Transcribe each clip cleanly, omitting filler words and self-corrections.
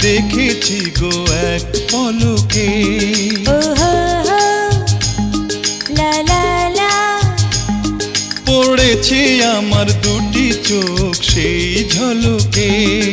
দেখেছি গো এক পলকে। পড়েছে আমার দুটি চোখ সেই ঝলকে।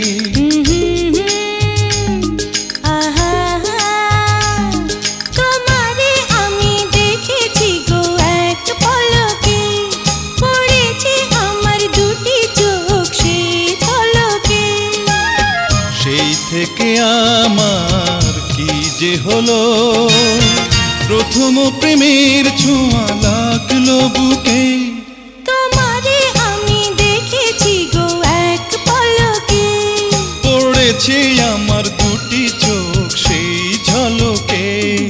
তোমারে আমি দেখেছি গো এক পলকে, পড়েছে আমার দুটি চোখ সেই ঝলকে। সেই থেকে আমার কি যে হলো, প্রথম প্রেমের ছোঁয়া লাগলো বুকে। তোমারে আমি দেখেছি গো এক পলকে, পড়েছে আমার দুটি চোখ সেই ঝলকে।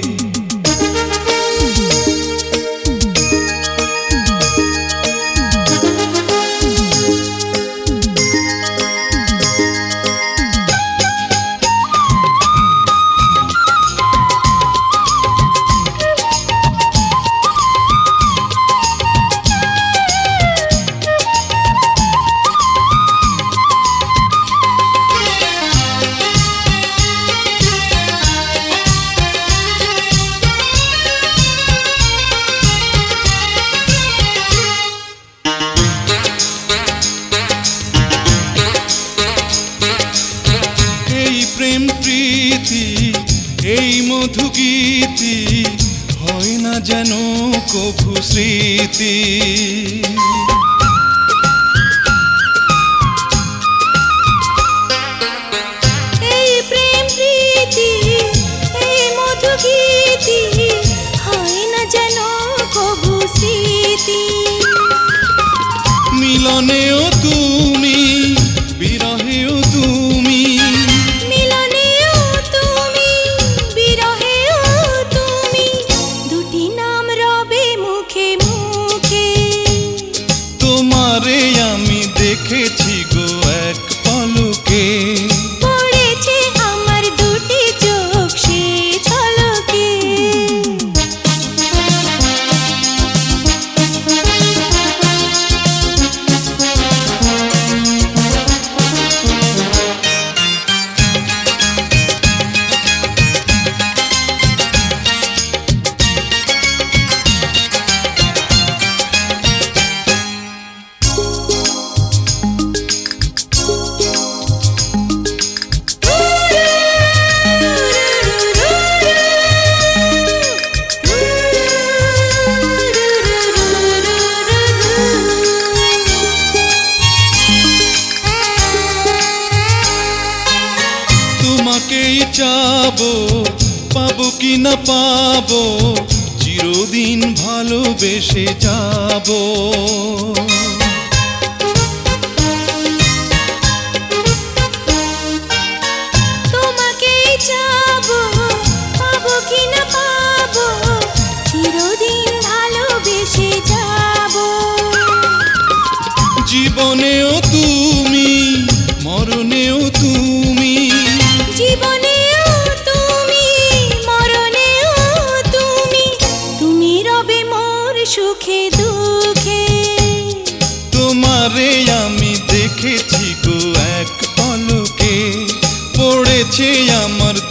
প্রেম প্রীতি এই মধু গীতি হয় না যেন কভু স্মৃতি। এই প্রেম প্রীতি এই মধু গীতি হয় না যেন কভু স্মৃতি। মিলনেও তুমি বিরহেও তুমি, মিলনেও তুমি বিরহেও তুমি, দুটি নাম রবে মুখে মুখে। তোমারে আমি দেখেছি গো এক পলকে। পড়েছে আমার দুটি চোখ সেই ঝলকে। তোমাকেই চাবো, পাবো কি না পাবো, চিরদিন ভালোবেসে যাবো। তোমাকেই চাবো, পাবো কি না পাবো, চিরদিন ভালোবেসে যাবো। জীবনেও তুমি মরণেও তুমি, জীবনেও তুমি মরণেও তুমি, তুমি রবে মোর সুখে দুঃখে। তোমারে আমি দেখেছি গো এক পলকে। পড়েছে আমার